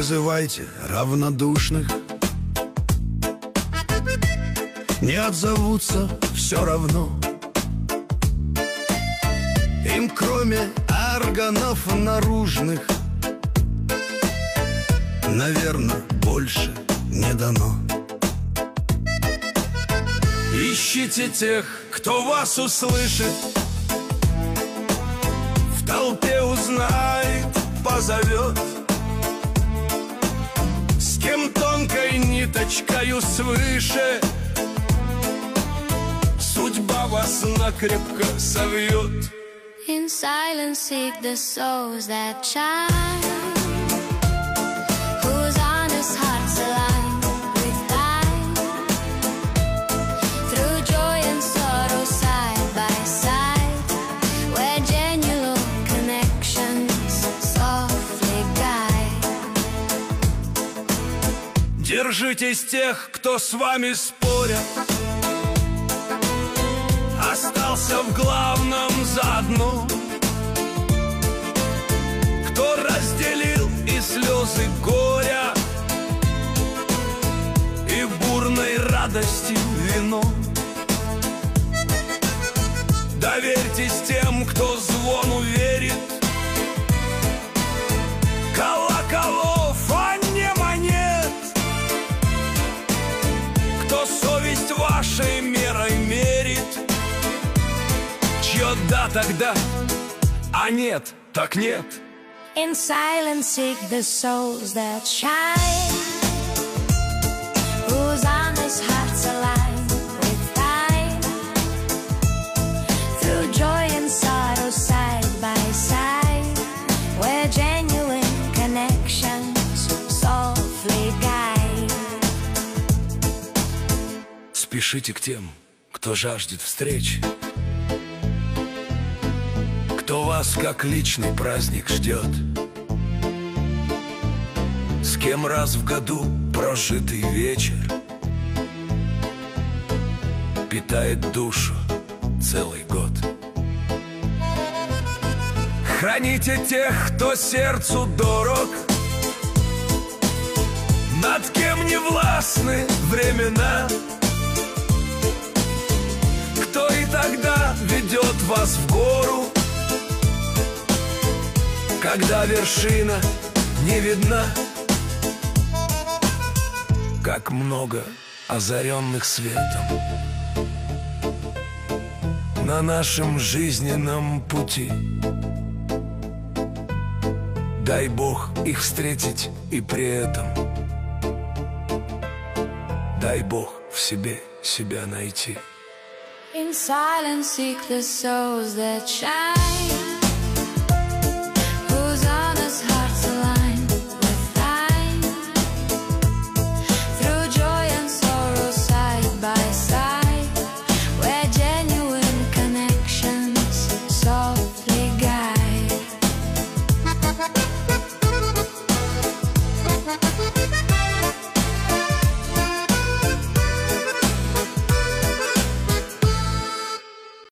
призывайте равнодушных, не отзовутся все равно. Им кроме органов наружных, наверное, больше не дано. Ищите тех, кто вас услышит, в толпе узнает, позовет, с кем тонкой ниточкою свыше судьба вас накрепко совьет. In silence seek the souls that shine, whose honest hearts align with thine. Through joy and sorrow side by side, where genuine connections softly guide. Держитесь тех, кто с вами спорят, остался в главном заодно, кто разделил и слезы горя, и бурной радости вино. Доверьтесь тем, кто звону верит, колоколов, а не монет, кто совесть вашей мерой мерит, чье да тогда, а нет так нет. In silence seek the souls that shine, whose honest hearts align with thine. Through joy and sorrow side by side, where genuine connections softly guide. Спешите к тем, кто жаждет встреч, кто вас как личный праздник ждет, с кем раз в году прожитый вечер питает душу целый год. Храните тех, кто сердцу дорог, над кем не властны времена, кто и тогда ведет вас в гору, когда вершина не видна. Как много озаренных светом на нашем жизненном пути. Дай Бог их встретить и при этом дай Бог в себе себя найти. In silence seek the souls that shine,